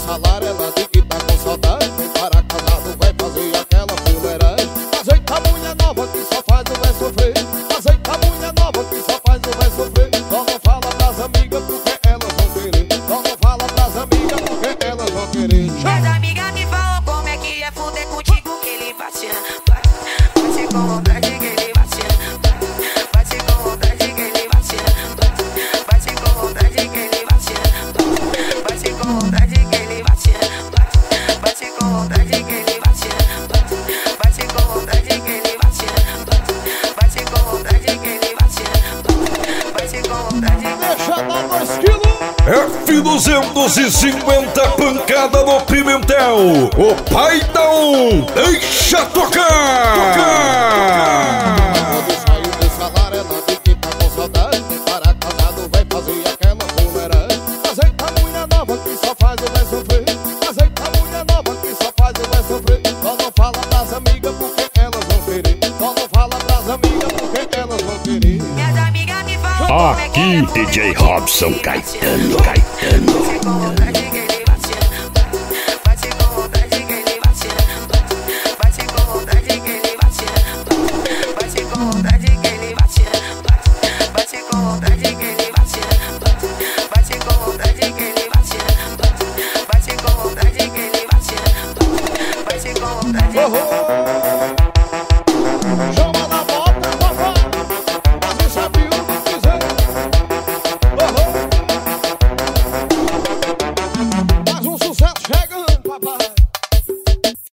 salário, ela diz que tá com saudade. Quem para casado vai fazer aquela fuleiragem. Ajeita a mulher nova que só faz o vai sofrer. Ajeita a mulher nova que só faz o vai sofrer. Só não fala pras amigas porque elas vão querer. Só não fala pras amigas porque elas vão querer. Minhas amigas me falam como é que é fuder contigo, que ele vacina. Bate com vontade que ele vacina. Bate com vontade que ele vacina. Bate com vontade que ele vacina. Bate com vontade que ele vacina. Bate com vontade que ele vacina. Bate com vontade que ele vacina. Bate com vontade que ele vacina. Bate com vontade. Deixa dar 2 quilos. F250 pancada no Pimentel. O pai da deixa tocar. Quando saiu do salário, ela diz que tá com saudade. Quem para casado vai fazer aquela fuleiragem. Ajeita a mulher nova que só faz o vai sofrer. Ajeita a mulher nova que só faz o vai sofrer. Só não fala pras amigas porque elas vão querer. Só não fala pras amigas porque elas vão querer. Minhas amigas me falam como é que Aqui é fuder DJ contigo, Robson que ele Caetano. Bate com vontade que ele vacina. Bate com vontade que ele vacina. Bate com vontade que ele vacina. Bate com vontade que ele vacina. Bate com vontade que ele vacina. Bate com vontade que ele vacina. Bate com vontade que ele vacina. Bate com vontade.